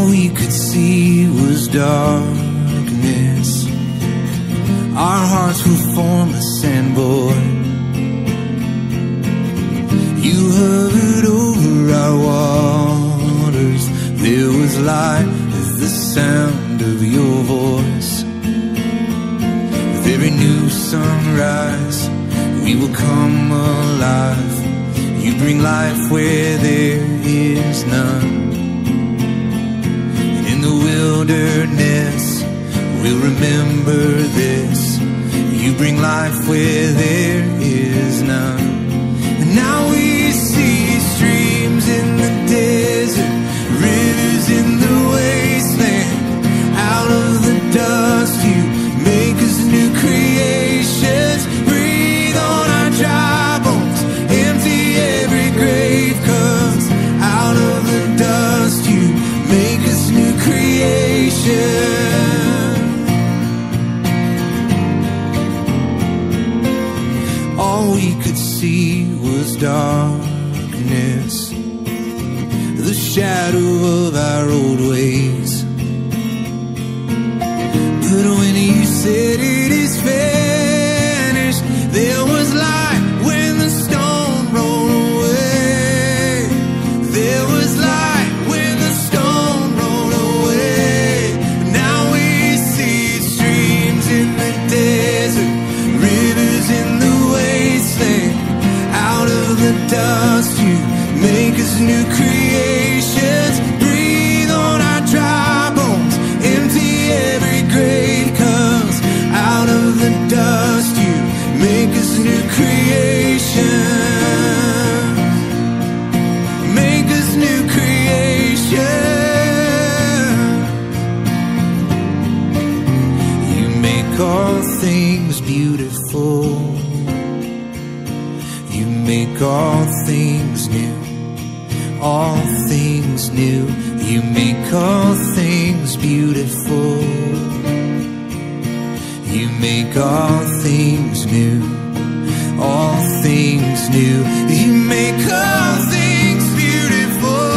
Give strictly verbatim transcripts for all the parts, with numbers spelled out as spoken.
we could see was darkness. Our hearts were formless and void. You hovered over our waters. There was light as the sound of your voice. With every new sunrise, we will come alive. You bring life where there is none. And in the wilderness, we'll remember this. You bring life where there is none. And now we see streams in the desert, rivers in the wasteland. Out of the dust, you make us new creations. Breathe on our dry bones, empty every grave. 'Cause out of the dust, you make us new creations. All we could see was darkness, the shadow of our old ways. But when you said it is finished, there was light when the stone rolled away. There was light when the stone rolled away. Now we see streams in the desert, rivers in the wasteland. Out of the dust, you make us new creations. Breathe on our dry bones, empty every grave. 'Cause out of the dust, you make us new creations. Make us new creations. You make all things beautiful. You make all things new. All things new. You make all things beautiful. You make all things new. All things new. You make all things beautiful.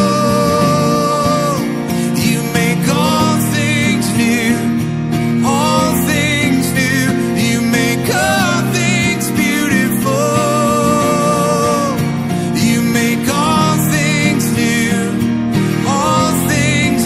You make all things new. All things new. You make all things beautiful. You make all things new. All things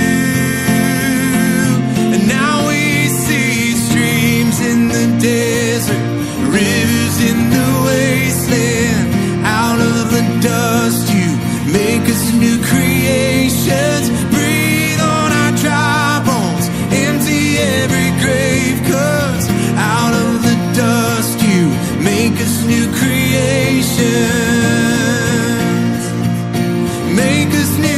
new. And now we see streams in the desert, rivers in the wasteland. Out of the dust, you make us new creations. Breathe on our dry bones, empty every grave. 'Cause out of the dust, you make us new creations. Make us new